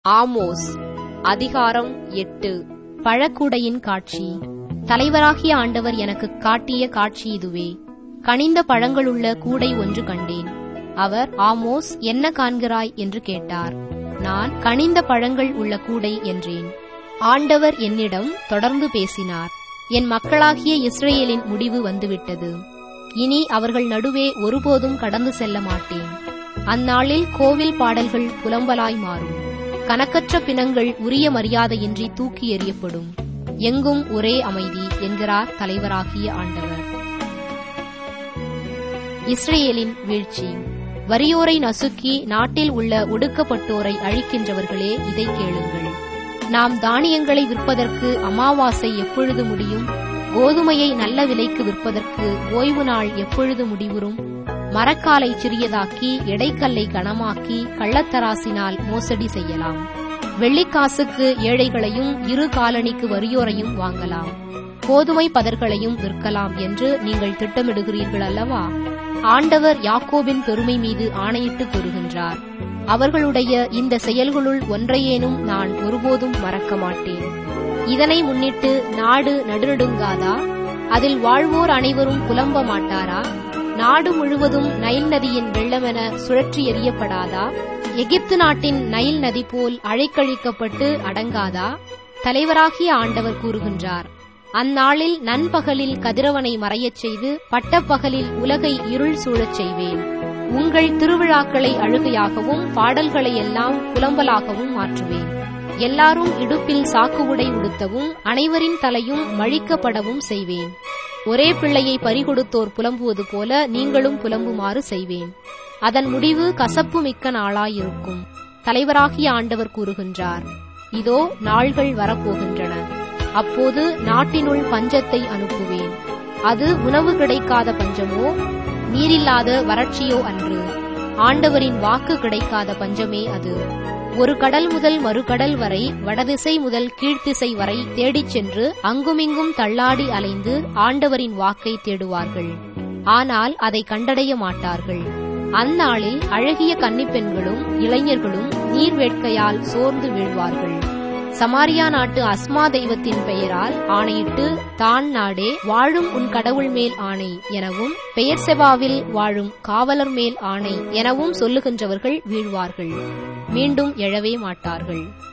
Amos அதிகாரம் 8. பழக்கூடையின் காட்சி. தலைவராகிய ஆண்டவர் எனக்குக் காட்டிய காட்சி இதுவே. கனிந்த பழங்களுள்ள கூடை ஒன்று கண்டேன். அவர், ஆமோஸ், என்ன காண்கிறாய் என்று கேட்டார். நான், கனிந்த பழங்கள் உள்ள கூடை என்றேன். ஆண்டவர் என்னிடம் தொடர்ந்து பேசினார். என் மக்களாகிய இஸ்ரவேலின் முடிவு வந்துவிட்டது. இனி அவர்கள் நடுவே ஒருபோதும் கடந்து செல்ல மாட்டேன். அந்நாளில் கோவில் பாடல்கள் புலம்பலாய் மாறும். கணக்கற்ற பிணங்கள் உரிய மரியாதையின்றி தூக்கி எறியப்படும். எங்கும் ஒரே அமைதி என்கிறார் தலைவராகிய ஆண்டவர். இஸ்ரவேலின் வீழ்ச்சி. வறியோரை நசுக்கி நாட்டில் உள்ள ஒடுக்கப்பட்டோரை அழிக்கின்றவர்களே, இதை கேளுங்கள். நாம் தானியங்களை விற்பதற்கு அமாவாசை எப்பொழுது முடியும்? கோதுமையை நல்ல விலைக்கு விற்பதற்கு ஓய்வு நாள் எப்பொழுது முடிவுறும்? மரக்காலை சிறியதாக்கி எடைக்கல்லை கனமாக்கி கள்ளத்தராசினால் மோசடி செய்யலாம். வெள்ளிக்காசுக்கு ஏழைகளையும் இரு காலணிக்கு வறியோரையும் வாங்கலாம். கோதுமை பதர்களையும் விற்கலாம் என்று நீங்கள் திட்டமிடுகிறீர்கள் அல்லவா? ஆண்டவர் யாக்கோபின் பெருமை மீது ஆணையிட்டு கூறுகின்றார். அவர்களுடைய இந்த செயல்களுள் ஒன்றையேனும் நான் ஒருபோதும் மறக்க மாட்டேன். இதனை முன்னிட்டு நாடு நடுநடுங்காதா? அதில் வாழ்வோர் அனைவரும் புலம்ப மாட்டாரா? நாடு முழுவதும் நைல் நதியின் வெள்ளமென சுழற்றி எறியப்படாதா? எகிப்து நாட்டின் நைல் நதி போல் அழைக்கழிக்கப்பட்டு அடங்காதா? தலைவராகிய ஆண்டவர் கூறுகின்றார். அந்நாளில் நண்பகலில் கதிரவனை மறையச் செய்து பட்டப்பகலில் உலகை இருள் சூழச் செய்வேன். உங்கள் திருவிழாக்களை அழுகையாகவும் பாடல்களை எல்லாம் புலம்பலாகவும் மாற்றுவேன். எல்லாரும் இடுப்பில் சாக்கு உடை உடுத்தவும் அனைவரின் தலையும் மழிக்கப்படவும் செய்வேன். ஒரே பிள்ளையை பறிகொடுத்தோர் புலம்புவது போல நீங்களும் புலம்புமாறு செய்வேன். அதன் முடிவு கசப்பு மிக்க நாளாயிருக்கும். தலைவராகிய ஆண்டவர் கூறுகின்றார். இதோ நாள்கள் வரப்போகின்றன. அப்போது நாட்டினுள் பஞ்சத்தை அனுப்புவேன். அது உணவு கிடைக்காத பஞ்சமோ நீரில்லாத வறட்சியோ அன்று. ஆண்டவரின் வாக்கு கிடைக்காத பஞ்சமே அது. ஒரு கடல் முதல் மறுகடல் வரை, வடதிசை முதல் கீழ்த்திசை வரை தேடிச் சென்று அங்குமிங்கும் தள்ளாடி அலைந்து ஆண்டவரின் வாக்கை தேடுவார்கள். ஆனால் அதை கண்டடைய மாட்டார்கள். அந்நாளில் அழகிய கன்னிப்பெண்களும் இளைஞர்களும் நீர் வேட்கையால் சோர்ந்து வீழ்வார்கள். சமாரியா நாட்டு அஸ்மா தெய்வத்தின் பெயரால் ஆணையிட்டு, தான் நாடே வாழும் உன் கடவுள் மேல் ஆணை எனவும், பெயர்செபாவில் வாழும் காவலர் மேல் ஆணை எனவும் சொல்லுகின்றவர்கள் வீழ்வார்கள். மீண்டும் எழவே மாட்டார்கள்.